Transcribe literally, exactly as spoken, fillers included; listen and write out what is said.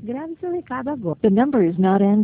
Grabe sa recado agora. The number is not answering.